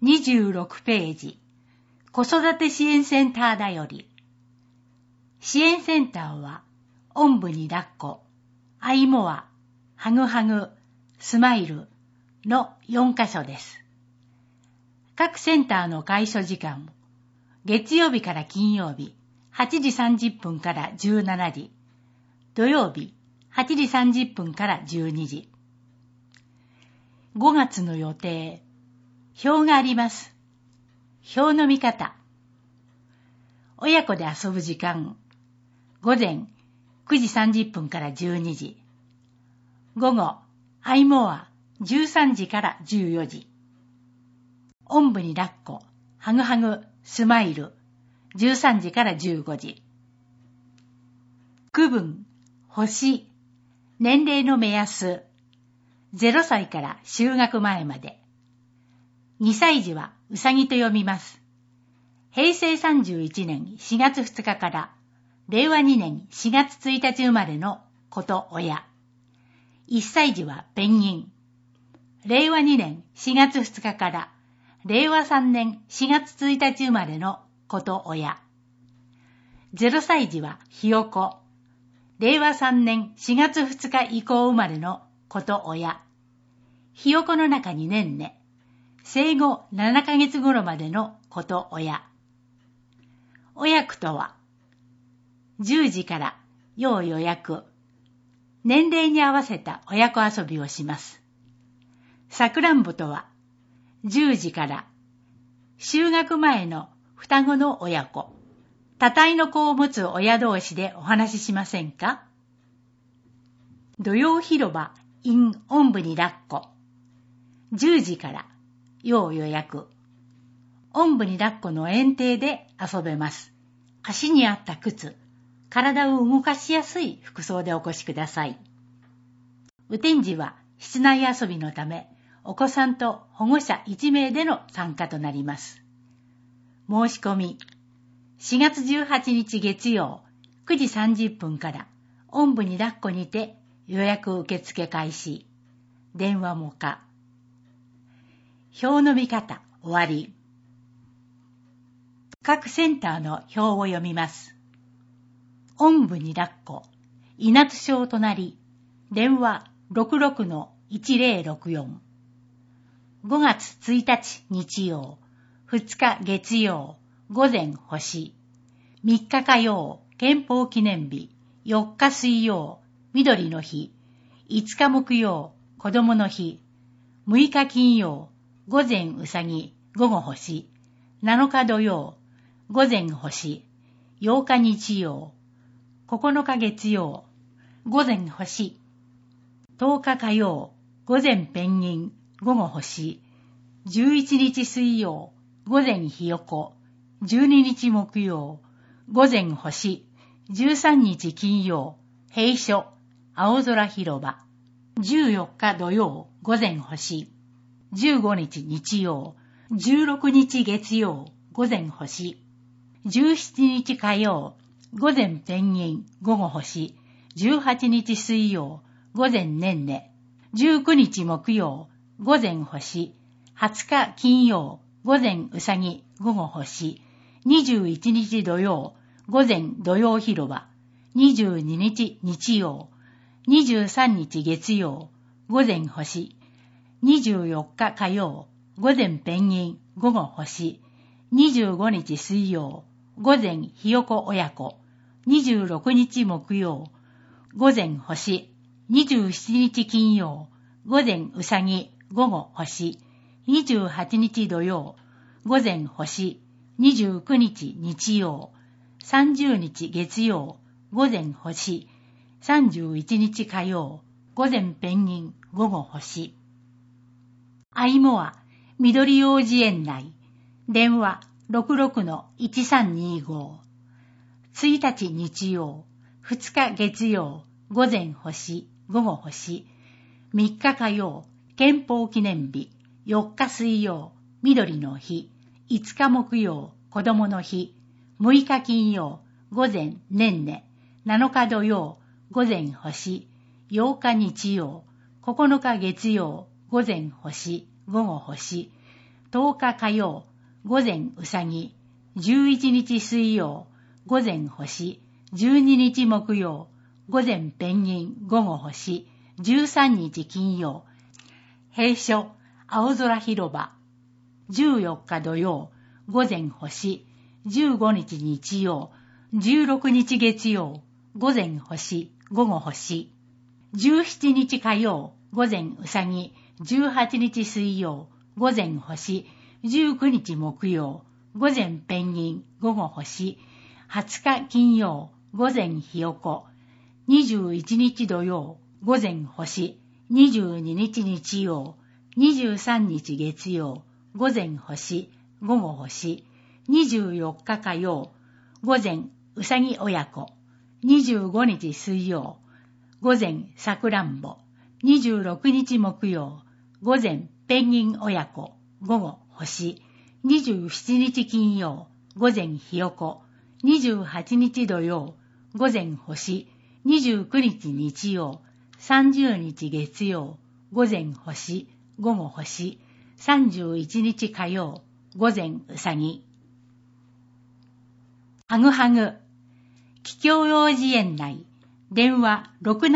26ページ、子育て支援センターだより。支援センターは、おんぶに抱っこ、あいもあ、はぐはぐ、スマイルの4カ所です。各センターの開所時間も、月曜日から金曜日、8時30分から17時、土曜日、8時30分から12時。5月の予定、表があります。表の見方。親子で遊ぶ時間、午前9時30分から12時。午後、あいもあ13時から14時。おんぶに抱っこ、はぐはぐ、スマイル、13時から15時。区分、星、年齢の目安、0歳から就学前まで。2歳児はうさぎと読みます。平成31年4月2日から令和2年4月1日生まれの子と親。1歳児はペンギン。令和2年4月2日から令和3年4月1日生まれの子と親。0歳児はひよこ。令和3年4月2日以降生まれの子と親。ひよこの中にねんね。生後7ヶ月頃までの子と親。親子とは、10時から要予約。年齢に合わせた親子遊びをします。さくらんぼとは、10時から就学前の双子の親子。多体の子を持つ親同士でお話ししませんか？土曜広場 in おんぶに抱っこ。10時から要予約。おんぶに抱っこの園庭で遊べます。足に合った靴、体を動かしやすい服装でお越しください。雨天時は室内遊びのため、お子さんと保護者1名での参加となります。申し込み、4月18日月曜9時30分からおんぶに抱っこにて予約受付開始。電話も可。表の見方終わり。各センターの表を読みます。おんぶに抱っこ、稲津町隣、電話 66-1064。5月1日日曜、2日月曜、午前星。3日火曜、憲法記念日。4日水曜、緑の日。5日木曜、子供の日。6日金曜、午前うさぎ、午後星。7日土曜、午前星。8日日曜、9日月曜、午前星。10日火曜、午前ペンギン、午後星。11日水曜、午前ひよこ。12日木曜、午前星。13日金曜、閉所、青空広場。14日土曜、午前星。15日日曜、16日月曜、午前星。17日火曜、午前ペンギン、午後星。18日水曜、午前ねんね。19日木曜、午前星。20日金曜、午前うさぎ、午後星。21日土曜、午前土曜広場。22日日曜。23日月曜、午前星。24日火曜、午前ペンギン、午後星。25日水曜、午前ひよこ親子。26日木曜、午前星。27日金曜、午前うさぎ、午後星。28日土曜、午前星。29日日曜。30日月曜、午前星。31日火曜、午前ペンギン、午後星。あいもあ、緑幼児園内。電話 66-1325。1日日曜、2日月曜、午前星、午後星。3日火曜、憲法記念日。4日水曜、緑の日。5日木曜、子供の日。6日金曜、午前ねんね。7日土曜、午前星。8日日曜、9日月曜、午前星、午後星。 10日火曜、午前うさぎ、11日水曜、午前星、12日木曜、午前ペンギン、午後星、13日金曜、閉所、青空広場、14日土曜、午前星、15日日曜、16日月曜、午前星、午後星、17日火曜、午前うさぎ、18日水曜、午前星、19日木曜、午前ペンギン、午後星、20日金曜、午前ひよこ、21日土曜、午前星、22日日曜、23日月曜、午前星、午後星、24日火曜、午前うさぎ親子、25日水曜、午前さくらんぼ、26日木曜、午前ペンギン親子、午後星、27日金曜、午前ひよこ、28日土曜、午前星、29日日曜、30日月曜、午前星、午後星、31日火曜、午前うさぎ。はぐはぐ、桔梗幼児園内、電話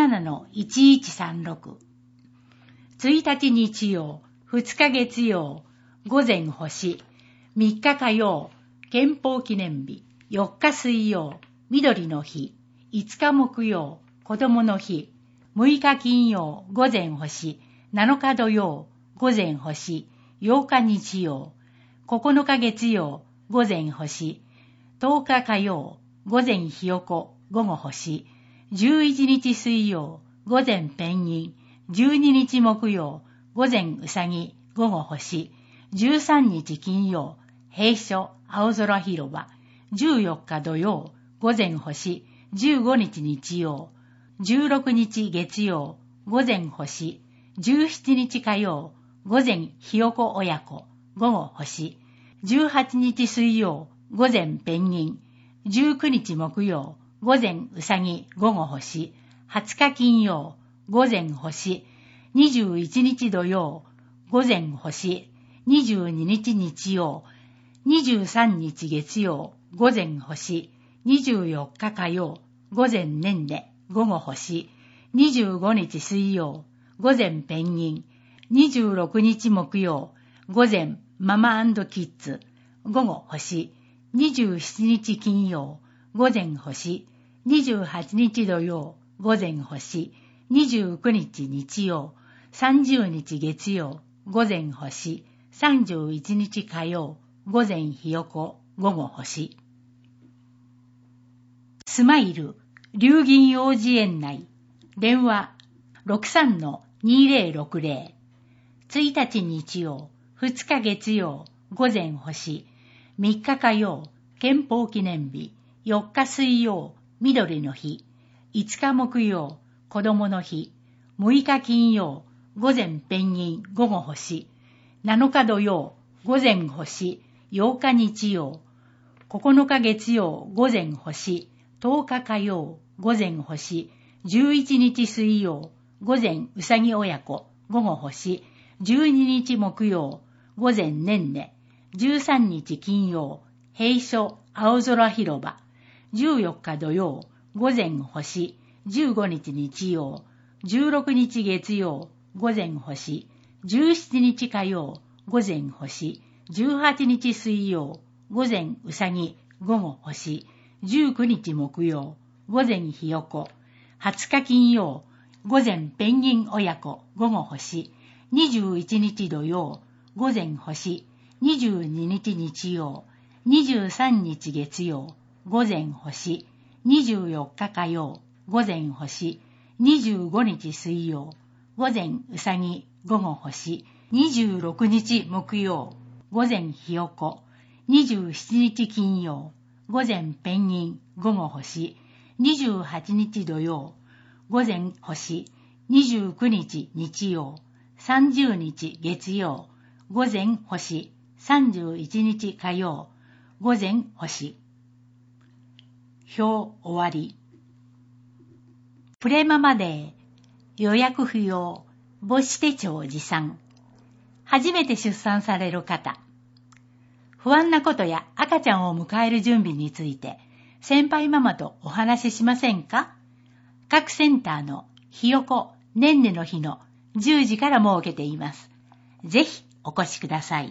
67-1136。1日日曜、2日月曜、午前星、3日火曜、憲法記念日、4日水曜、緑の日、5日木曜、子供の日、6日金曜、午前星、7日土曜、午前星、8日日曜、9日月曜、午前星、10日火曜、午前ひよこ、午後星、11日水曜、午前ペンギン、12日木曜、午前うさぎ、午後星、13日金曜、閉所、青空広場、14日土曜、午前星、15日日曜、16日月曜、午前星、17日火曜、午前ひよこ親子、午後星、18日水曜、午前ペンギン、19日木曜、午前うさぎ、午後星、20日金曜、午前星、21日土曜、午前星、22日日曜、23日月曜、午前星、24日火曜、午前年齢、午後星、25日水曜、午前ペンギン、26日木曜、午前ママ&キッズ、午後星、27日金曜、午前星、28日土曜、午前星、29日日曜、30日月曜、午前星、31日火曜、午前ひよこ、午後星。スマイル、龍銀幼児園内、電話 63-2060。1日日曜、2日月曜、午前星、3日火曜、憲法記念日、4日水曜、緑の日、5日木曜、子供の日、6日金曜、午前ペンギン、午後星、7日土曜、午前星、8日日曜、9日月曜、午前星、10日火曜、午前星、11日水曜、午前うさぎ親子、午後星、12日木曜、午前年齢、13日金曜、閉所、青空広場、14日土曜、午前星、15日日曜、16日月曜、午前星、17日火曜、午前星、18日水曜、午前うさぎ、午後星、19日木曜、午前ひよこ、20日金曜、午前ペンギン親子、午後星、21日土曜、午前星、22日日曜、23日月曜、午前星、24日火曜、午前星、25日水曜、午前うさぎ、午後星、26日木曜、午前ひよこ、27日金曜、午前ペンギン、午後星、28日土曜、午前星、29日日曜、30日月曜、午前星、31日火曜、午前星。表終わり。プレママデー、予約不要、母子手帳持参。初めて出産される方、 不安なことや赤ちゃんを迎える準備について、先輩ママとお話ししませんか？各センターのひよこねんねの日の10時から設けています。ぜひお越しください。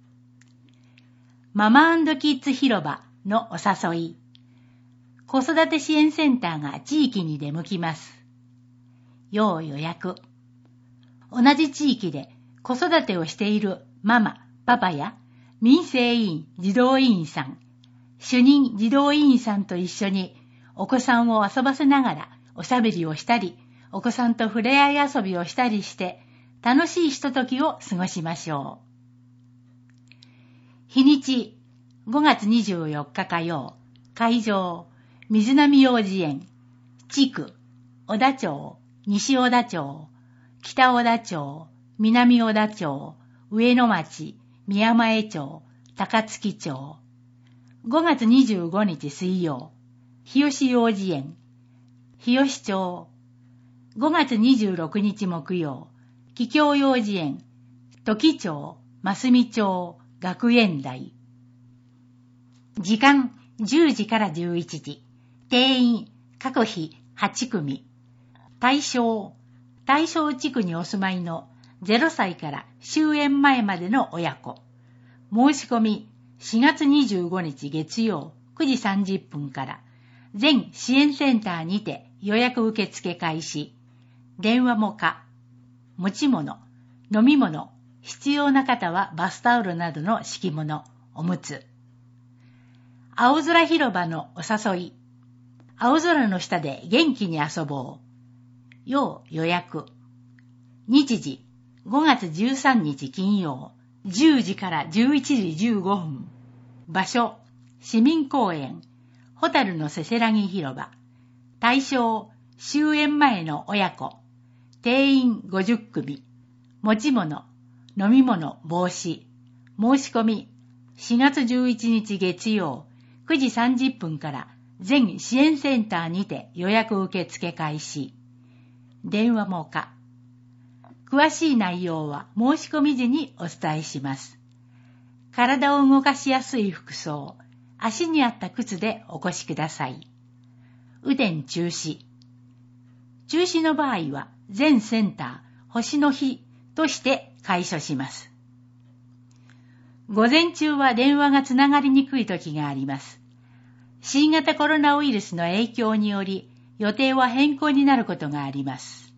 ママ&キッズ広場のお誘い。子育て支援センターが地域に出向きます。要予約。同じ地域で子育てをしているママ、パパや民生委員、児童委員さん、主任児童委員さんと一緒にお子さんを遊ばせながらおしゃべりをしたり、お子さんと触れ合い遊びをしたりして楽しいひとときを過ごしましょう。日にち5月24日火曜、会場、水波幼稚園、地区、小田町、西小田町、北小田町、南小田町、上野町、宮前町、高槻町。5月25日水曜、日吉幼稚園、日吉町。5月26日木曜、桔梗幼稚園、時町、真澄町、学園台。時間10時から11時。定員各日8組。対象地区にお住まいの0歳から終園前までの親子。申し込み4月25日月曜9時30分から全支援センターにて予約受付開始。電話も可。持ち物、飲み物、必要な方はバスタオルなどの敷物、おむつ。青空広場のお誘い。青空の下で元気に遊ぼう。要予約。日時5月13日金曜10時から11時15分。場所市民公園ホタルのせせらぎ広場。対象終園前の親子。定員50組。持ち物、飲み物、帽子。申し込み4月11日月曜9時30分から全支援センターにて予約受付開始。電話も可。詳しい内容は申し込み時にお伝えします。体を動かしやすい服装、足に合った靴でお越しください。雨天中止。中止の場合は全センター星の日として解消します。午前中は電話がつながりにくい時があります。新型コロナウイルスの影響により予定は変更になることがあります。